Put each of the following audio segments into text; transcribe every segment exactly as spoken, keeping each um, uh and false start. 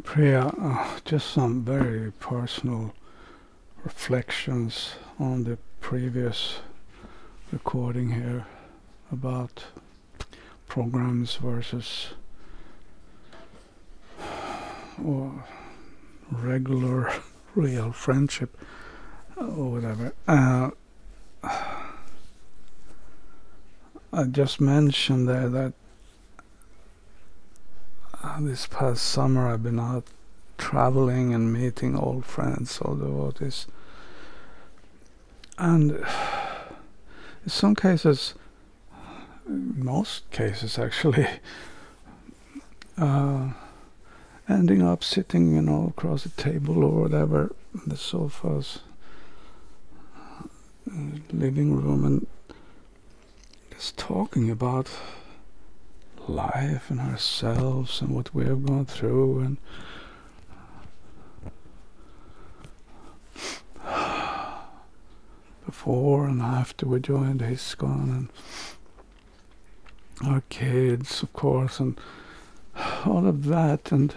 Priya, uh, just some very personal reflections on the previous recording here about programs versus or regular real friendship or whatever. Uh, I just mentioned there that uh, this past summer I've been out traveling and meeting old friends, all devotees. And in some cases, in most cases actually, uh, ending up sitting, you know, across the table or whatever, on the sofas, uh, living room, and just talking about life and ourselves and what we have gone through, and before and after we joined ISKCON, and our kids, of course, and all of that. And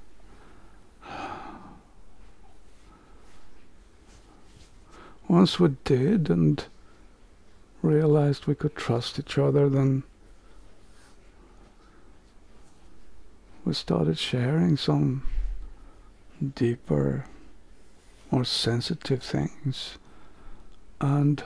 once we did and realized we could trust each other, then we started sharing some deeper, more sensitive things. And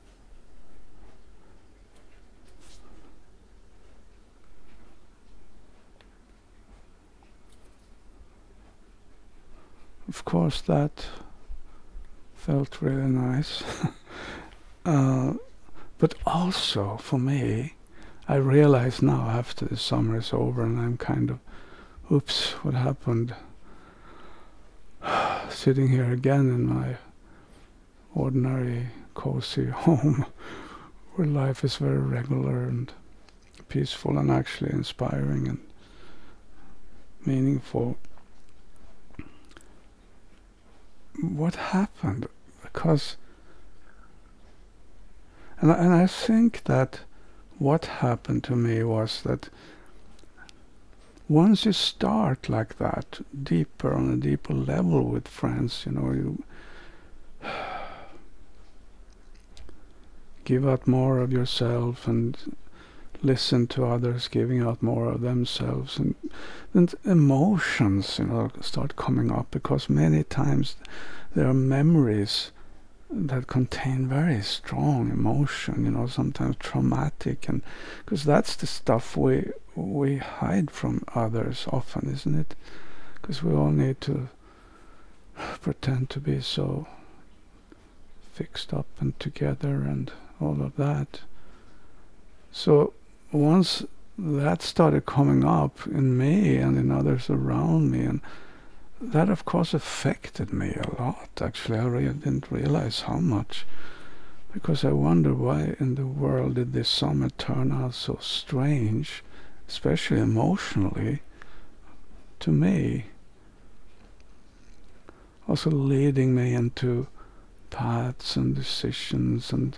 of course that felt really nice. uh, but also for me, I realize now after the summer is over and I'm kind of, oops, what happened? Sitting here again in my ordinary cozy home where life is very regular and peaceful and actually inspiring and meaningful. What happened? Because and I, and I think that what happened to me was that once you start like that, deeper, on a deeper level with friends, you know, you give out more of yourself and listen to others giving out more of themselves, and then emotions, you know, start coming up, because many times there are memories that contain very strong emotion, you know, sometimes traumatic, and because that's the stuff we we hide from others often, isn't it? Because we all need to pretend to be so fixed up and together and all of that. So once that started coming up in me and in others around me, and that of course affected me a lot. Actually, I really didn't realize how much, because I wonder why in the world did this summer turn out so strange, especially emotionally, to me. Also leading me into paths and decisions and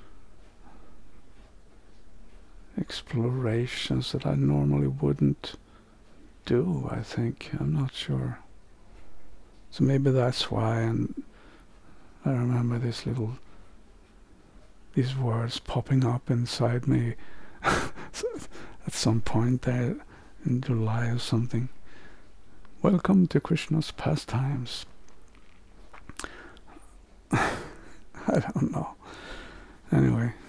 explorations that I normally wouldn't do, I think. I'm not sure. So maybe that's why, and I remember this little, these words popping up inside me at some point there in July or something. Welcome to Krishna's pastimes. I don't know. Anyway,